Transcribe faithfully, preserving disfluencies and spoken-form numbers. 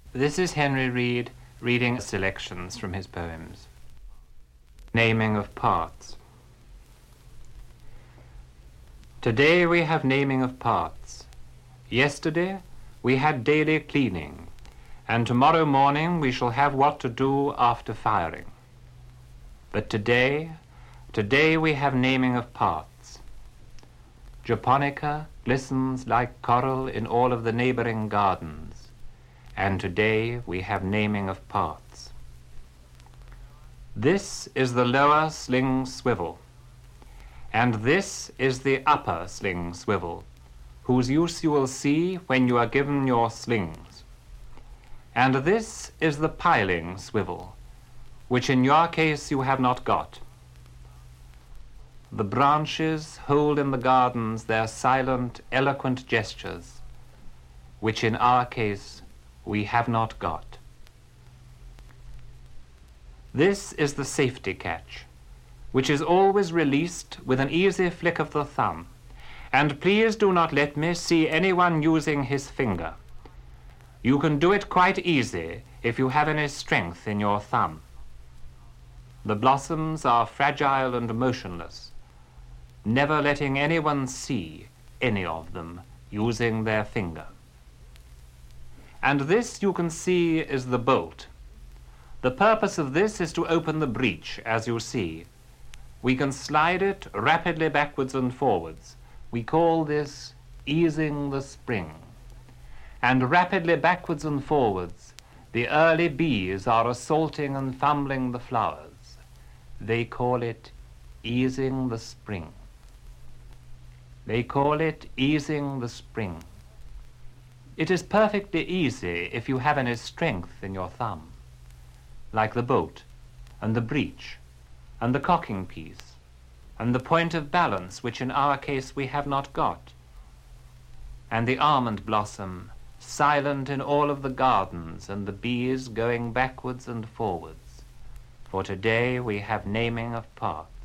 This is Henry Reed reading selections from his poems. Naming of parts. Today we have naming of parts. Yesterday we had daily cleaning, and tomorrow morning we shall have what to do after firing. But today, today we have naming of parts. Japonica glistens like coral in all of the neighboring gardens, and today we have naming of parts. This is the lower sling swivel, and this is the upper sling swivel, whose use you will see when you are given your slings. And this is the piling swivel, which in your case you have not got. The branches hold in the gardens their silent, eloquent gestures, which in our case we have not got. This is the safety catch, which is always released with an easy flick of the thumb, and please do not let me see anyone using his finger. You can do it quite easy if you have any strength in your thumb. The blossoms are fragile and motionless, never letting anyone see any of them using their finger. And this you can see is the bolt. The purpose of this is to open the breech, as you see. We can slide it rapidly backwards and forwards. We call this easing the spring. And rapidly backwards and forwards, the early bees are assaulting and fumbling the flowers. They call it easing the spring. They call it easing the spring. It is perfectly easy if you have any strength in your thumb, like the bolt and the breech and the cocking piece and the point of balance, which in our case we have not got, and the almond blossom silent in all of the gardens and the bees going backwards and forwards. For today we have naming of parts.